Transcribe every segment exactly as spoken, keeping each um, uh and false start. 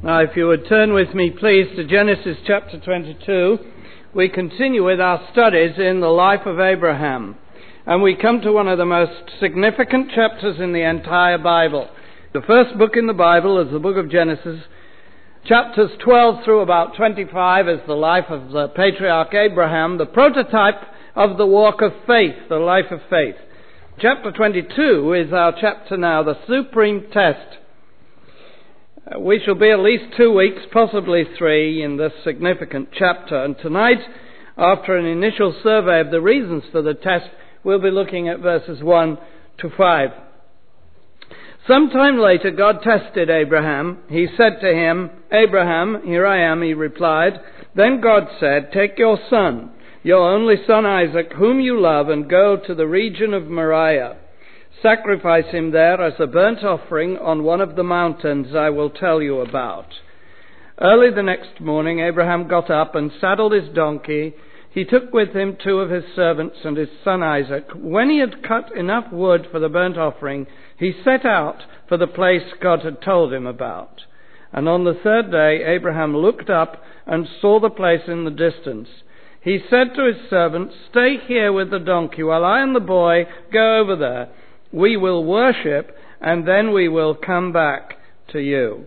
Now, if you would turn with me, please, to Genesis chapter twenty-two, we continue with our studies in the life of Abraham. And we come to one of the most significant chapters in the entire Bible. The first book in the Bible is the book of Genesis. Chapters twelve through about twenty-five is the life of the patriarch Abraham, the prototype of the walk of faith, the life of faith. Chapter twenty-two is our chapter now, the supreme test. We shall be at least two weeks, possibly three, in this significant chapter. And tonight, after an initial survey of the reasons for the test, we'll be looking at verses one to five. Sometime later, God tested Abraham. He said to him, "Abraham, here I am," he replied. Then God said, "Take your son, your only son Isaac, whom you love, and go to the region of Moriah. Sacrifice him there as a burnt offering on one of the mountains I will tell you about." Early the next morning, Abraham got up and saddled his donkey. He took with him two of his servants and his son Isaac. When he had cut enough wood for the burnt offering, he set out for the place God had told him about. And on the third day, Abraham looked up and saw the place in the distance. He said to his servants, "Stay here with the donkey while I and the boy go over there. We will worship, and then we will come back to you."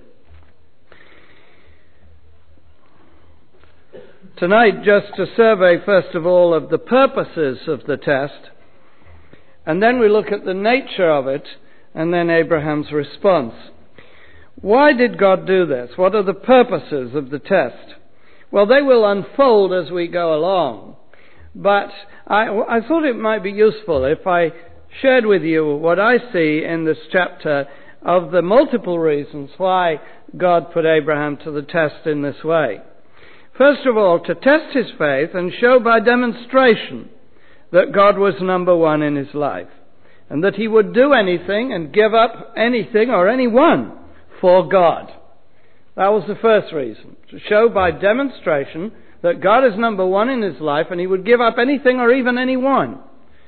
Tonight, just to survey, first of all, of the purposes of the test, and then we look at the nature of it, and then Abraham's response. Why did God do this? What are the purposes of the test? Well, they will unfold as we go along, but I, I thought it might be useful if I shared with you what I see in this chapter of the multiple reasons why God put Abraham to the test in this way. First of all, to test his faith and show by demonstration that God was number one in his life, and that he would do anything and give up anything or anyone for God. That was the first reason, to show by demonstration that God is number one in his life and he would give up anything or even anyone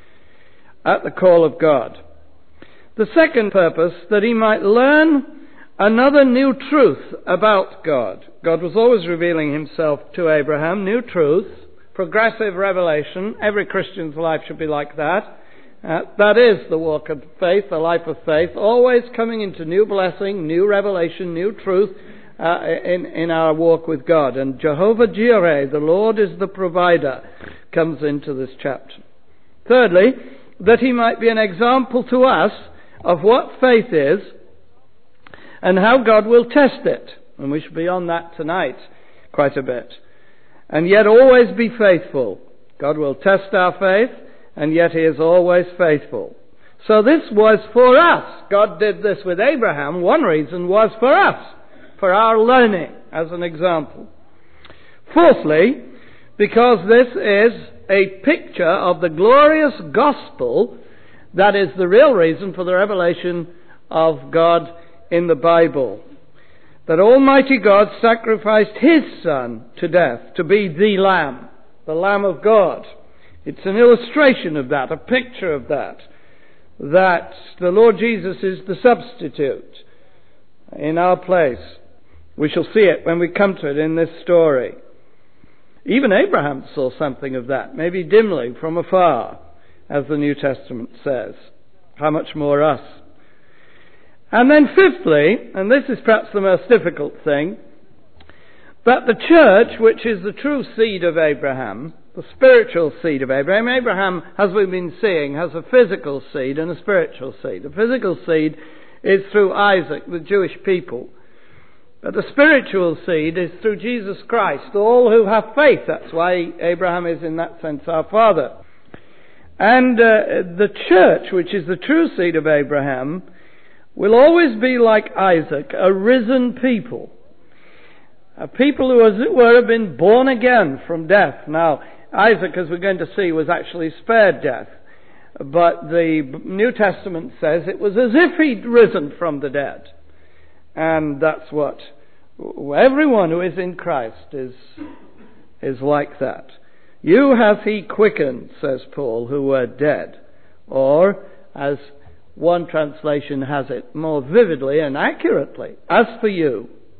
at the call of God. The second purpose, that he might learn another new truth about God. God was always revealing himself to Abraham, new truth, progressive revelation. Every Christian's life should be like that. Uh, that is the walk of faith, the life of faith, always coming into new blessing, new revelation, new truth uh, in, in our walk with God. And Jehovah Jireh, the Lord is the provider, comes into this chapter. Thirdly, that he might be an example to us of what faith is and how God will test it. And we shall be on that tonight quite a bit. And yet always be faithful. God will test our faith, and yet he is always faithful. So this was for us. God did this with Abraham. One reason was for us, for our learning as an example. Fourthly, because this is a picture of the glorious gospel that is the real reason for the revelation of God in the Bible. That Almighty God sacrificed his Son to death to be the Lamb, the Lamb of God. It's an illustration of that, a picture of that, that the Lord Jesus is the substitute in our place. We shall see it when we come to it in this story. Even Abraham saw something of that, maybe dimly from afar, as the New Testament says. How much more us? And then fifthly, and this is perhaps the most difficult thing, that the church, which is the true seed of Abraham, the spiritual seed of Abraham. Abraham, as we've been seeing, has a physical seed and a spiritual seed. The physical seed is through Isaac, the Jewish people. But the spiritual seed is through Jesus Christ, all who have faith. That's why Abraham is in that sense our father. And uh, the church, which is the true seed of Abraham, will always be like Isaac, a risen people. A people who, as it were, have been born again from death. Now, Isaac, as we're going to see, was actually spared death. But the New Testament says it was as if he'd risen from the dead. And that's what everyone who is in Christ is, is like that. You hath he quickened, says Paul, who were dead. Or, as one translation has it more vividly and accurately, as for you,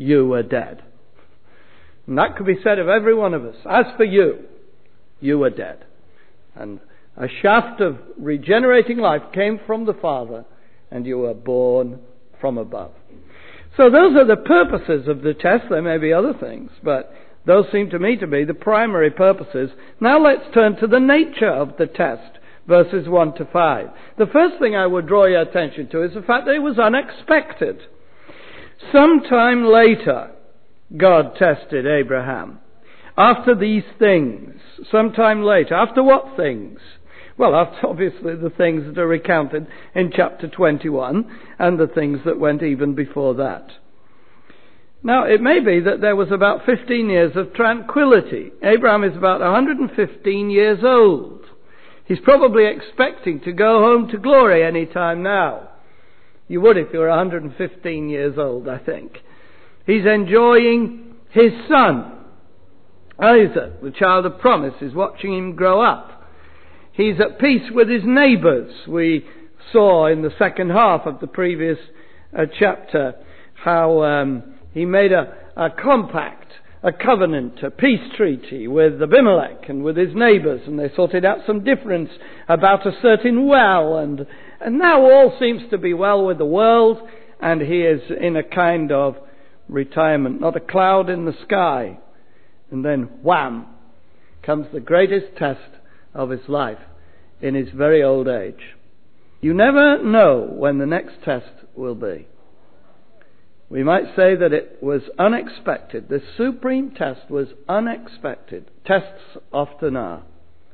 you were dead. And that could be said of every one of us. As for you, you were dead. And a shaft of regenerating life came from the Father, and you were born from above. So those are the purposes of the test. There may be other things, but those seem to me to be the primary purposes. Now let's turn to the nature of the test, verses one to five. The first thing I would draw your attention to is the fact that it was unexpected. Sometime later, God tested Abraham. After these things, sometime later. After what things? Well, after obviously the things that are recounted in chapter twenty-one and the things that went even before that. Now, it may be that there was about fifteen years of tranquility. Abraham is about one hundred fifteen years old. He's probably expecting to go home to glory any time now. You would if you were one hundred fifteen years old, I think. He's enjoying his son. Isaac, the child of promise, is watching him grow up. He's at peace with his neighbours. We saw in the second half of the previous uh, chapter how um, he made a, a compact, a covenant, a peace treaty with Abimelech and with his neighbours, and they sorted out some difference about a certain well, and, and now all seems to be well with the world, and he is in a kind of retirement, not a cloud in the sky. And then, wham, comes the greatest test of his life in his very old age. You never know when the next test will be. We might say that it was unexpected. The supreme test was unexpected. Tests often are.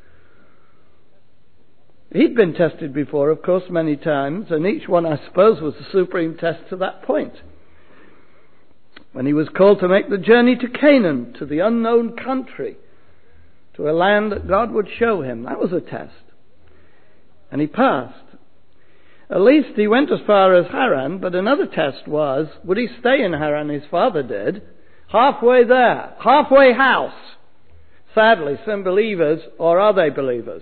He'd been tested before, of course, many times, and each one, I suppose, was a supreme test to that point. When he was called to make the journey to Canaan, to the unknown country, to a land that God would show him, that was a test. And he passed. At least he went as far as Haran, but another test was, would he stay in Haran? His father did. Halfway there. Halfway house. Sadly, some believers, or are they believers?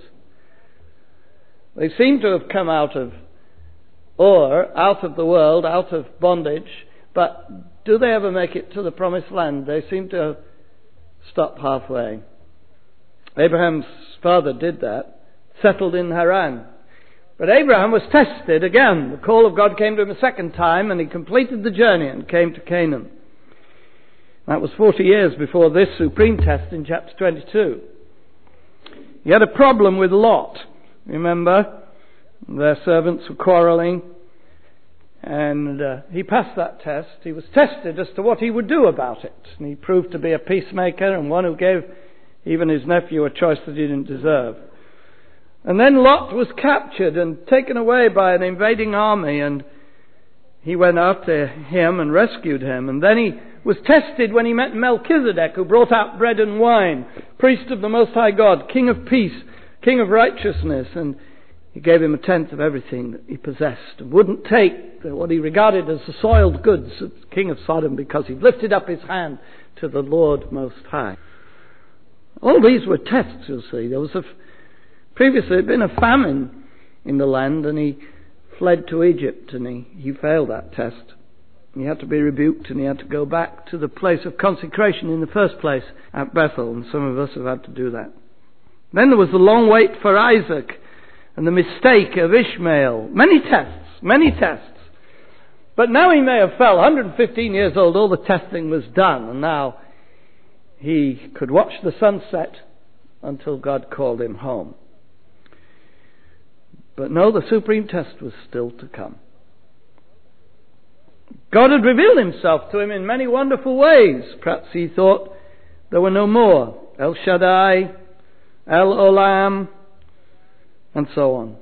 They seem to have come out of Ur, out of the world, out of bondage, but do they ever make it to the promised land? They seem to have stopped halfway. Abraham's father did that, settled in Haran. But Abraham was tested again. The call of God came to him a second time, and he completed the journey and came to Canaan. That was forty years before this supreme test in chapter twenty-two. He had a problem with Lot. Remember? Their servants were quarrelling. And uh, he passed that test. He was tested as to what he would do about it. And he proved to be a peacemaker and one who gave even his nephew a choice that he didn't deserve. And then Lot was captured and taken away by an invading army, and he went after him and rescued him. And then he was tested when he met Melchizedek, who brought out bread and wine, priest of the Most High God, king of peace, king of righteousness, and he gave him a tenth of everything that he possessed, and wouldn't take what he regarded as the soiled goods of the king of Sodom, because he lifted up his hand to the Lord Most High. All these were tests, you'll see. There was a, previously there had been a famine in the land, and he fled to Egypt, and he, he failed that test. He had to be rebuked, and he had to go back to the place of consecration in the first place at Bethel, and some of us have had to do that. Then there was the long wait for Isaac, and the mistake of Ishmael. Many tests, many tests. But now he may have felt one hundred fifteen years old, all the testing was done, and now he could watch the sunset until God called him home. But no, the supreme test was still to come. God had revealed himself to him in many wonderful ways. Perhaps he thought there were no more. El Shaddai, El Olam, and so on.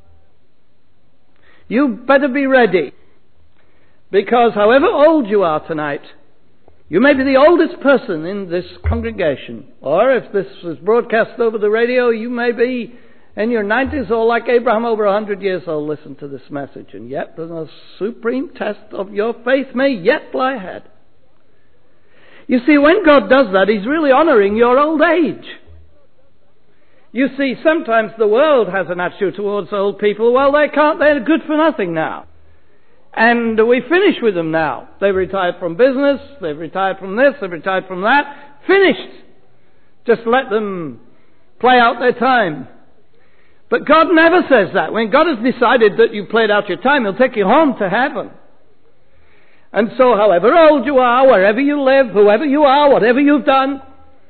You better be ready, because however old you are tonight, you may be the oldest person in this congregation, or if this was broadcast over the radio, you may be in your nineties, or like Abraham, over a hundred years old. Listen to this message, and yet the most supreme test of your faith may yet lie ahead. You see, when God does that, He's really honouring your old age. You see, sometimes the world has an attitude towards old people. Well, they can't, they're good for nothing now. and we finish with them now. They've retired from business, they've retired from this, they've retired from that. Finished. Just let them play out their time. But God never says that. When God has decided that you've played out your time, He'll take you home to heaven. And so however old you are, wherever you live, whoever you are, whatever you've done,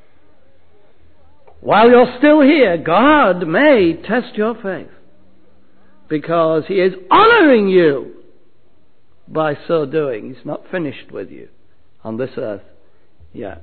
while you're still here, God may test your faith. Because He is honoring you by so doing. He's not finished with you on this earth yet.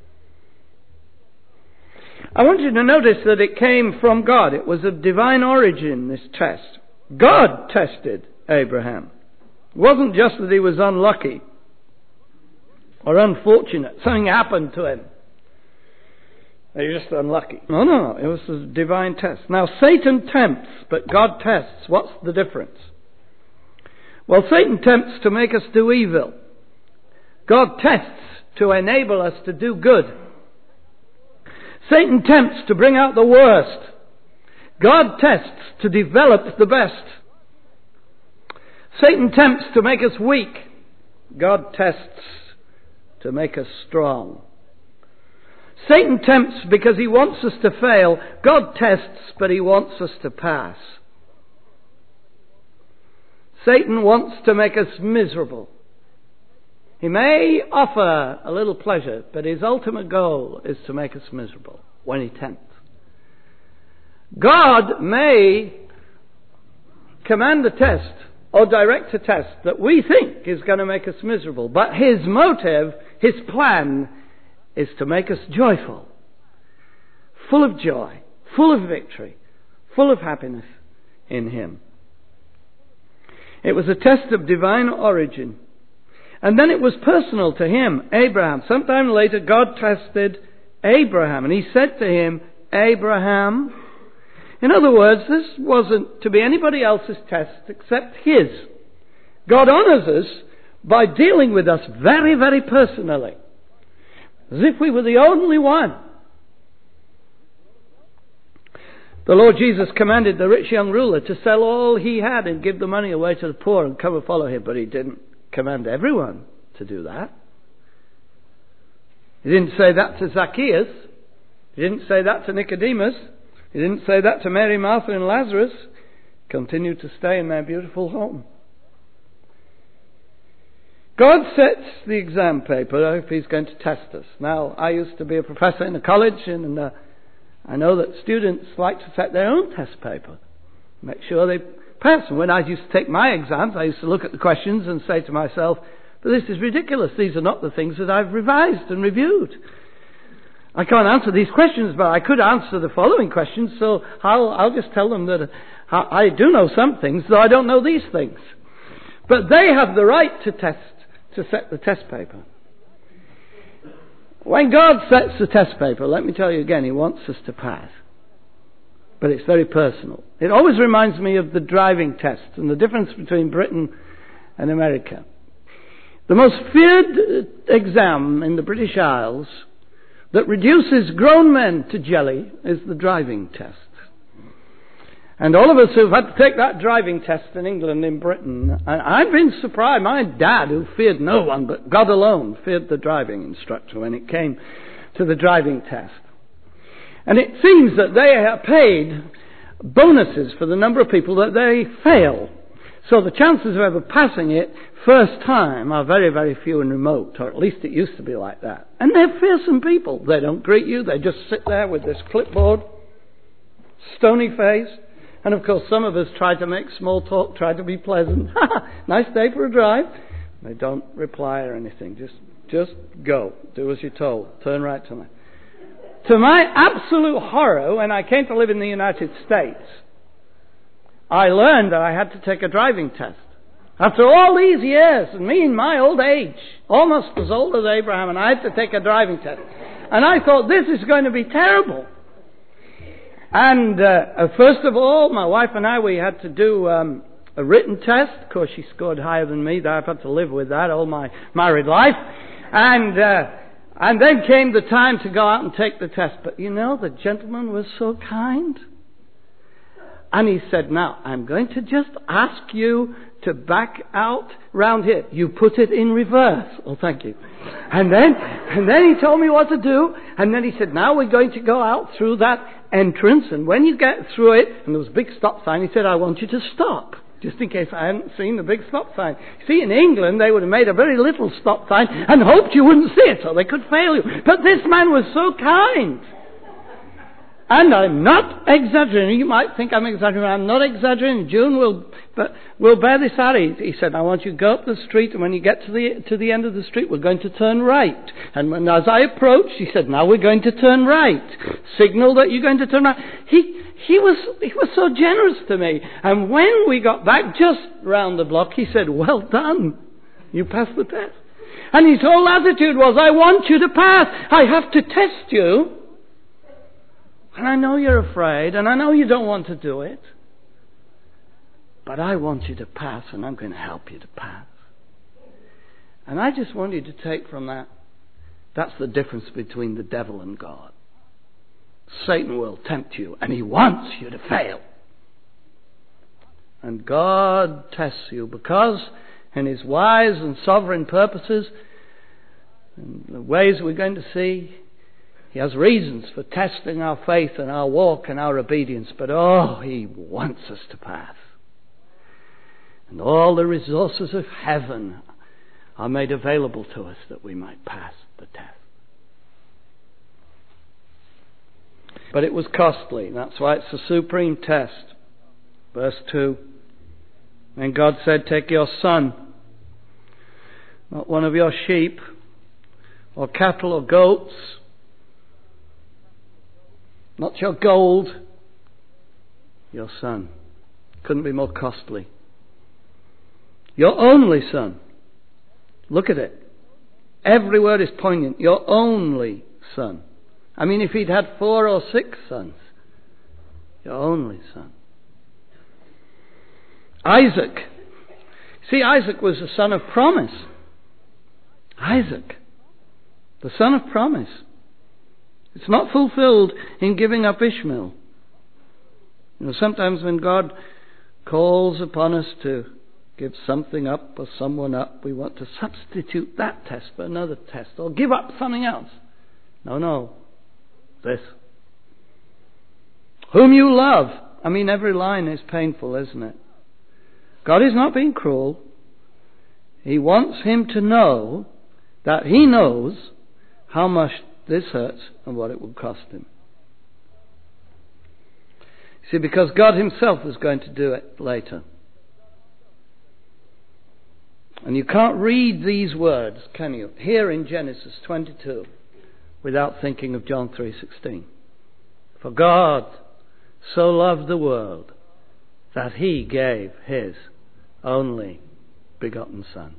I want you to notice that it came from God. It was of divine origin, this test. God tested Abraham. It wasn't just that he was unlucky or unfortunate. Something happened to him. He was just unlucky. No, no, no. It was a divine test. Now, Satan tempts, but God tests. What's the difference? Well, Satan tempts to make us do evil. God tests to enable us to do good. Satan tempts to bring out the worst. God tests to develop the best. Satan tempts to make us weak. God tests to make us strong. Satan tempts because he wants us to fail. God tests, but he wants us to pass. Satan wants to make us miserable. He may offer a little pleasure, but his ultimate goal is to make us miserable when he tempts. God may command a test or direct a test that we think is going to make us miserable, but his motive, his plan, is to make us joyful, full of joy, full of victory, full of happiness in him. It was a test of divine origin. And then it was personal to him, Abraham. Sometime later, God tested Abraham, and he said to him, Abraham. In other words, this wasn't to be anybody else's test except his. God honors us by dealing with us very, very personally, as if we were the only one. The Lord Jesus commanded the rich young ruler to sell all he had and give the money away to the poor and come and follow him, but he didn't command everyone to do that. He didn't say that to Zacchaeus. He didn't say that to Nicodemus. He didn't say that to Mary, Martha and Lazarus. Continued to stay in their beautiful home. God sets the exam paper if he's going to test us. Now, I used to be a professor in a college, and uh, I know that students like to set their own test paper. Make sure they pass. And when I used to take my exams, I used to look at the questions and say to myself, but this is ridiculous. These are not the things that I've revised and reviewed. I can't answer these questions, but I could answer the following questions, so I'll, I'll just tell them that I do know some things, though I don't know these things. But they have the right to test, to set the test paper. When God sets the test paper, let me tell you again, he wants us to pass. But it's very personal. It always reminds me of the driving test and the difference between Britain and America. The most feared exam in the British Isles that reduces grown men to jelly is the driving test. And all of us who've had to take that driving test in England, in Britain, and I've been surprised. My dad, who feared no one but God alone, feared the driving instructor when it came to the driving test. And it seems that they are paid bonuses for the number of people that they fail. So the chances of ever passing it first time are very, very few and remote, or at least it used to be like that. And they're fearsome people. They don't greet you. They just sit there with this clipboard, stony face. And of course some of us try to make small talk, try to be pleasant. Nice day for a drive. They don't reply or anything. Just, just go. Do as you're told. Turn right to left. To my absolute horror, when I came to live in the United States, I learned that I had to take a driving test. After all these years, and me in my old age, almost as old as Abraham, and I had to take a driving test. And I thought, this is going to be terrible. And uh, first of all, my wife and I, we had to do um, a written test. Of course, she scored higher than me. I've had to live with that all my married life. And uh, and then came the time to go out and take the test. But you know, the gentleman was so kind. And he said, now, I'm going to just ask you to back out round here. You put it in reverse. Oh, thank you. And then, and then he told me what to do. And then he said, now we're going to go out through that entrance. And when you get through it, and there was a big stop sign, he said, I want you to stop. Just in case I hadn't seen the big stop sign. See, in England, they would have made a very little stop sign and hoped you wouldn't see it so they could fail you. But this man was so kind. And I'm not exaggerating. You might think I'm exaggerating. I'm not exaggerating. June will, but will bear this out. He, he said, I want you to go up the street, and when you get to the to the end of the street, we're going to turn right. And when, as I approached, he said, now we're going to turn right. Signal that you're going to turn right. He he was he was so generous to me. And when we got back just round the block, he said, well done. You passed the test. And his whole attitude was, I want you to pass. I have to test you. And I know you're afraid, and I know you don't want to do it. But I want you to pass, and I'm going to help you to pass. And I just want you to take from that, that's the difference between the devil and God. Satan will tempt you, and he wants you to fail. And God tests you because in his wise and sovereign purposes, and the ways we're going to see, he has reasons for testing our faith and our walk and our obedience, but oh, he wants us to pass. And all the resources of heaven are made available to us that we might pass the test. But it was costly. That's why it's a supreme test. Verse two. And God said, take your son, not one of your sheep, or cattle or goats, not your gold, your son. Couldn't be more costly. Your only son. Look at it. Every word is poignant. Your only son. I mean, if he'd had four or six sons. Your only son. Isaac. See, Isaac was the son of promise. Isaac. The son of promise. It's not fulfilled in giving up Ishmael. You know, sometimes when God calls upon us to give something up or someone up, we want to substitute that test for another test or give up something else. No, no. This. Whom you love. I mean, every line is painful, isn't it? God is not being cruel. He wants him to know that he knows how much this hurts and what it will cost him. See, because God himself is going to do it later. And you can't read these words, can you, here in Genesis twenty-two without thinking of John three sixteen. For God so loved the world that he gave his only begotten Son.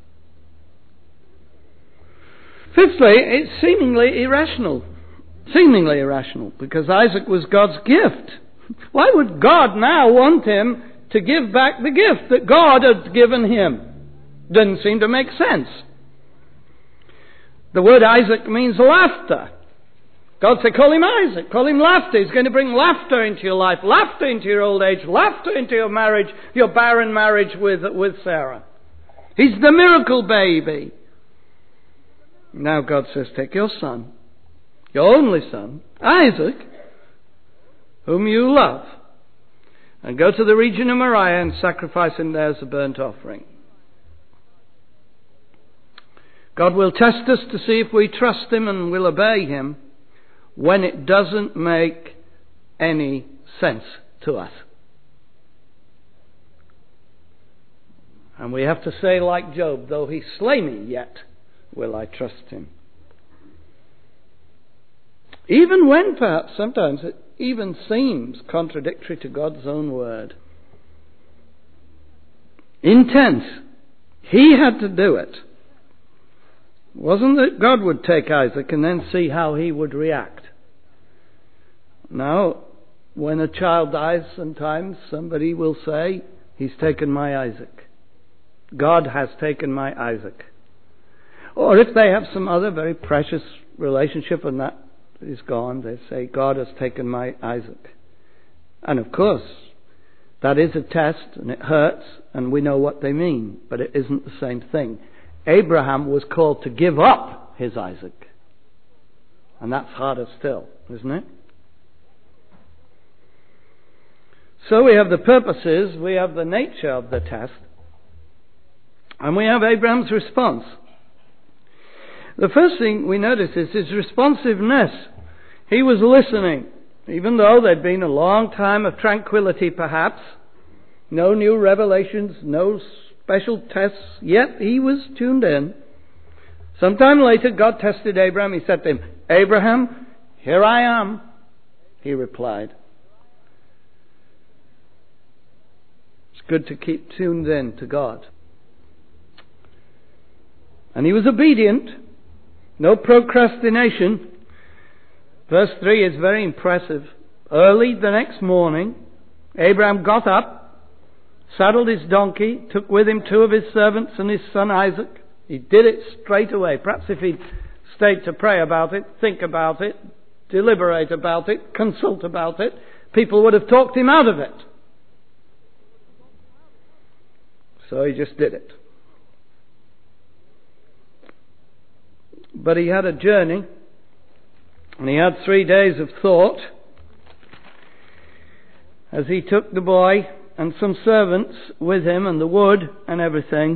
Fifthly, it's seemingly irrational. Seemingly irrational, because Isaac was God's gift. Why would God now want him to give back the gift that God had given him? Doesn't seem to make sense. The word Isaac means laughter. God said, call him Isaac, call him laughter. He's going to bring laughter into your life, laughter into your old age, laughter into your marriage, your barren marriage with, with Sarah. He's the miracle baby. Now God says, take your son, your only son, Isaac, whom you love, and go to the region of Moriah and sacrifice him there as a burnt offering. God will test us to see if we trust him and will obey him when it doesn't make any sense to us. And we have to say like Job, though he slay me, yet will I trust him. Even when perhaps sometimes it even seems contradictory to God's own word. Intense. He had to do it. It wasn't that God would take Isaac and then see how he would react. Now, when a child dies sometimes, somebody will say, he's taken my Isaac. God has taken my Isaac. Or if they have some other very precious relationship and that is gone, they say, God has taken my Isaac. And of course, That is a test, and it hurts, and we know what they mean, but it isn't the same thing. Abraham was called to give up his Isaac. And that's harder still, isn't it? So we have the purposes, we have the nature of the test, and we have Abraham's response. The first thing we notice is his responsiveness. He was listening, even though there'd been a long time of tranquility perhaps, no new revelations, no special tests, yet he was tuned in. Sometime later, God tested Abraham. He said to him, "Abraham, here I am," he replied. It's good to keep tuned in to God. And he was obedient. No procrastination. Verse three is very impressive. Early the next morning, Abraham got up, saddled his donkey, took with him two of his servants and his son Isaac. He did it straight away. Perhaps if he'd stayed to pray about it, think about it, deliberate about it, consult about it, people would have talked him out of it. So he just did it. But he had a journey, and he had three days of thought as he took the boy and some servants with him and the wood and everything.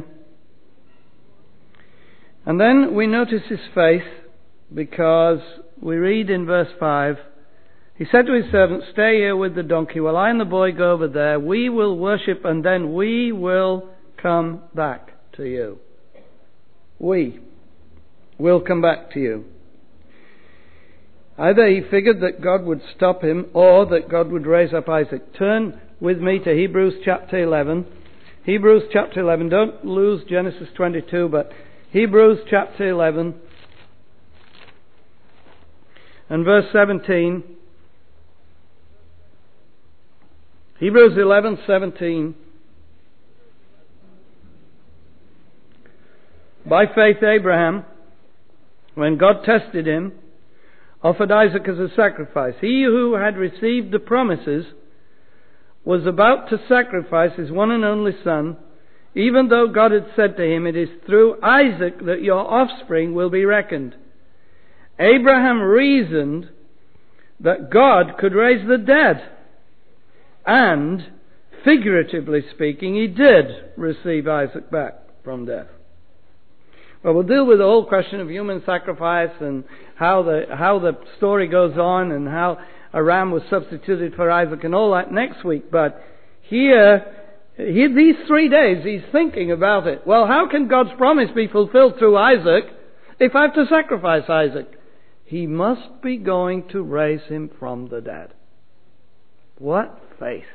And then we notice his faith, because we read in verse five, he said to his servants, "Stay here with the donkey while I and the boy go over there. We will worship and then we will come back to you." We will come back to you. Either he figured that God would stop him or that God would raise up Isaac. Turn with me to Hebrews chapter eleven. Hebrews chapter eleven. Don't lose Genesis twenty-two, but Hebrews chapter eleven and verse seventeen. Hebrews eleven seventeen. By faith Abraham, when God tested him, offered Isaac as a sacrifice. He who had received the promises was about to sacrifice his one and only son, even though God had said to him, "It is through Isaac that your offspring will be reckoned." Abraham reasoned that God could raise the dead. And, figuratively speaking, he did receive Isaac back from death. Well, we'll deal with the whole question of human sacrifice and how the how the story goes on and how a ram was substituted for Isaac and all that next week. But here, he, these three days, he's thinking about it. Well, how can God's promise be fulfilled through Isaac if I have to sacrifice Isaac? He must be going to raise him from the dead. What faith!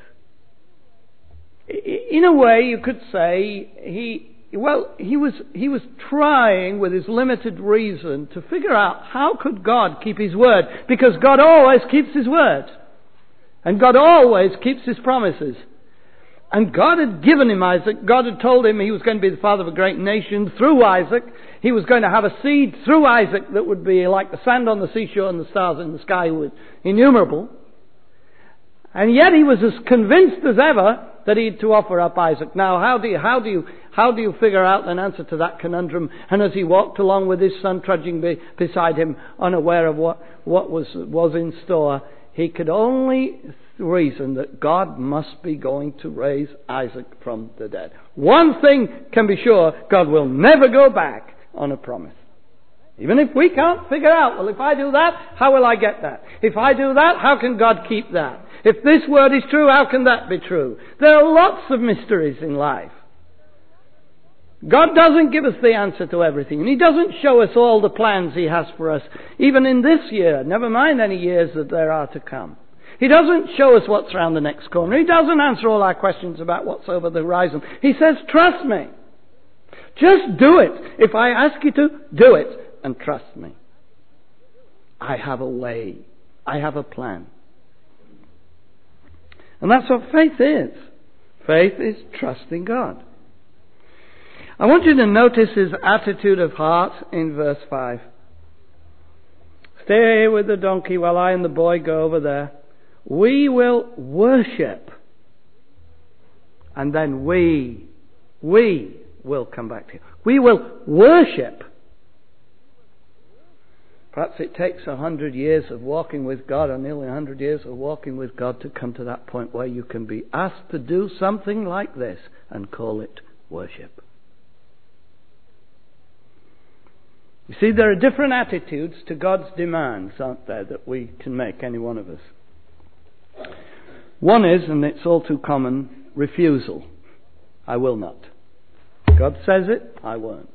In a way, you could say he... Well, he was he was trying with his limited reason to figure out how could God keep his word, because God always keeps his word. And God always keeps his promises. And God had given him Isaac. God had told him he was going to be the father of a great nation through Isaac. He was going to have a seed through Isaac that would be like the sand on the seashore and the stars in the sky, with innumerable. And yet he was as convinced as ever that he had to offer up Isaac. Now, how do you, how do you, how do you figure out an answer to that conundrum? And as he walked along with his son trudging be, beside him, unaware of what, what was, was in store, he could only reason that God must be going to raise Isaac from the dead. One thing can be sure, God will never go back on a promise. Even if we can't figure out, well, if I do that, how will I get that? If I do that, how can God keep that? If this word is true, how can that be true? There are lots of mysteries in life. God doesn't give us the answer to everything, and He doesn't show us all the plans He has for us, even in this year, never mind any years that there are to come. He doesn't show us what's around the next corner. He doesn't answer all our questions about what's over the horizon. He says, trust me. Just do it. If I ask you to, do it. And trust me. I have a way. I have a plan. And that's what faith is. Faith is trusting God. I want you to notice his attitude of heart in verse five. Stay here with the donkey while I and the boy go over there. We will worship. And then we, we will come back to you. We will worship. Perhaps it takes a hundred years of walking with God, or nearly a hundred years of walking with God, to come to that point where you can be asked to do something like this and call it worship. You see, there are different attitudes to God's demands, aren't there, that we can make, any one of us. One is, and it's all too common, refusal. I will not. God says it, I won't.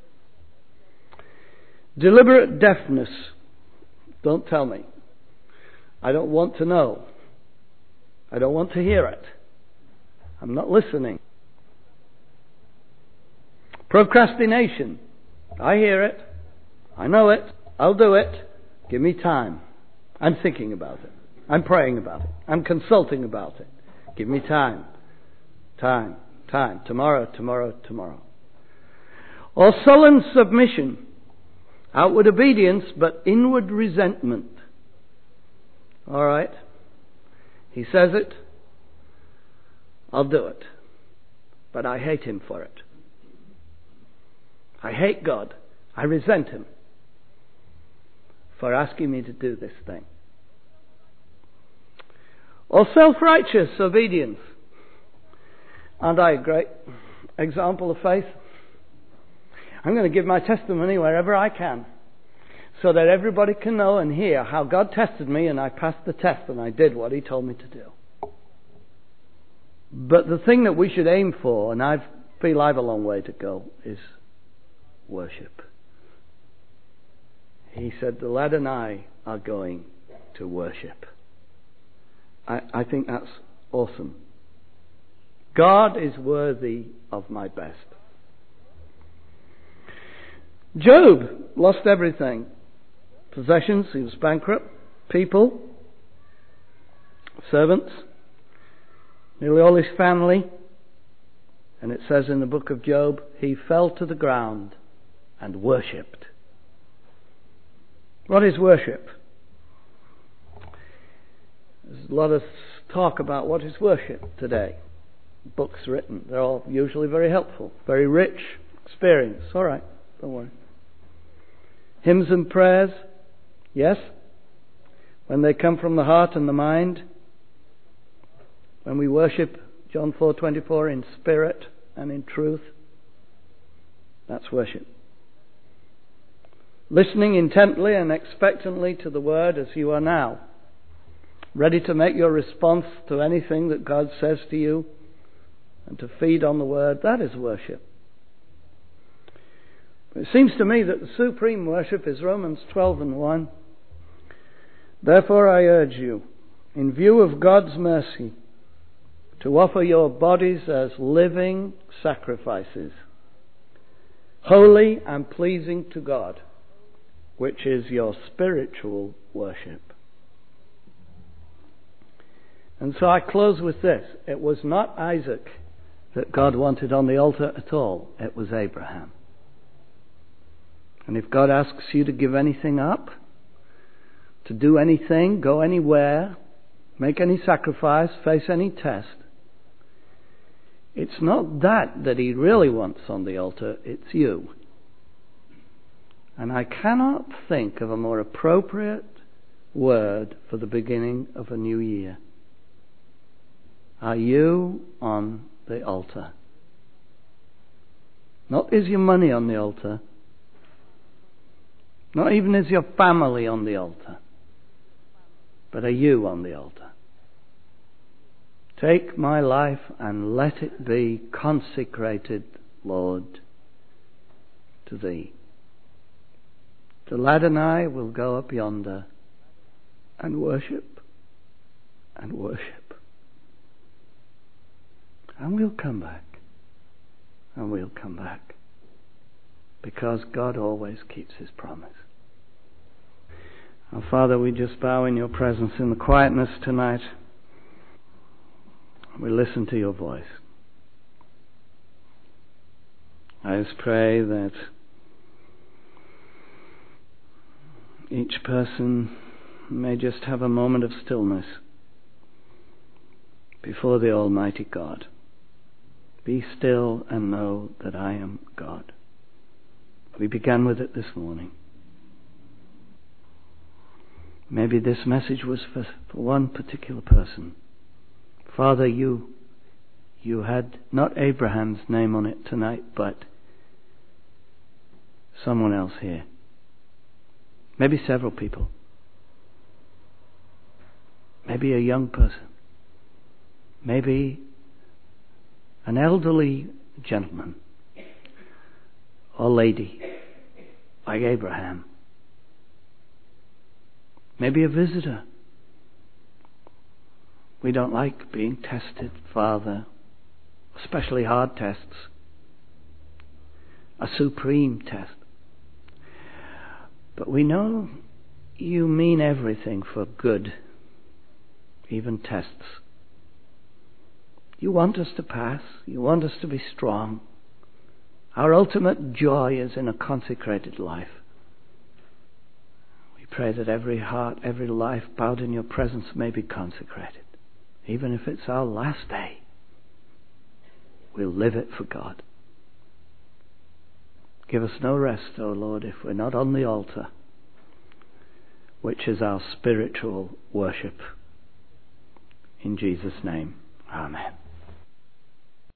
Deliberate deafness. Don't tell me. I don't want to know. I don't want to hear it. I'm not listening. Procrastination. I hear it. I know it. I'll do it. Give me time. I'm thinking about it. I'm praying about it. I'm consulting about it. Give me time. Time. Time. Tomorrow, tomorrow, tomorrow. Or sullen submission. Outward obedience, but inward resentment. All right. He says it. I'll do it. But I hate him for it. I hate God. I resent him for asking me to do this thing. Or self-righteous obedience. Aren't I a great example of faith? I'm going to give my testimony wherever I can, so that everybody can know and hear how God tested me, and I passed the test and I did what he told me to do. But the thing that we should aim for, and I feel I have a long way to go, is worship. He said, the lad and I are going to worship. I, I think that's awesome. God is worthy of my best. Job lost everything. Possessions, he was bankrupt. People, servants, nearly all his family. And it says in the book of Job, he fell to the ground and worshipped. What is worship? There's a lot of talk about what is worship today. Books written. They're all usually very helpful, very rich experience. All right, don't worry. Hymns and prayers, yes, when they come from the heart and the mind. When we worship, John four twenty-four, in spirit and in truth, that's worship. Listening intently and expectantly to the word as you are now, ready to make your response to anything that God says to you and to feed on the word, that is worship. It seems to me that the supreme worship is Romans twelve and one. Therefore I urge you, in view of God's mercy, to offer your bodies as living sacrifices, holy and pleasing to God, which is your spiritual worship. And so I close with this. It was not Isaac that God wanted on the altar at all. It was Abraham. And if God asks you to give anything up, to do anything, go anywhere, make any sacrifice, face any test, it's not that that he really wants on the altar, it's you. And I cannot think of a more appropriate word for the beginning of a new year. Are you on the altar? Not is your money on the altar. Not even is your family on the altar. But are you on the altar? Take my life and let it be consecrated, Lord, to Thee. The lad and I will go up yonder and worship and worship. And we'll come back. And we'll come back. Because God always keeps His promise. Our Father, we just bow in Your presence in the quietness tonight. We listen to Your voice. I just pray that each person may just have a moment of stillness before the Almighty God. Be still and know that I am God. We began with it this morning. Maybe this message was for, for one particular person. Father, you, you had not Abraham's name on it tonight, but someone else here. Maybe several people. Maybe a young person. Maybe an elderly gentleman or lady like Abraham. Maybe a visitor. We don't like being tested, Father, especially hard tests, a supreme test. But we know you mean everything for good, even tests. You want us to pass. You want us to be strong. Our ultimate joy is in a consecrated life. We pray that every heart, every life bowed in your presence may be consecrated. Even if it's our last day, we'll live it for God. Give us no rest, O Lord, if we're not on the altar, which is our spiritual worship. In Jesus' name, amen.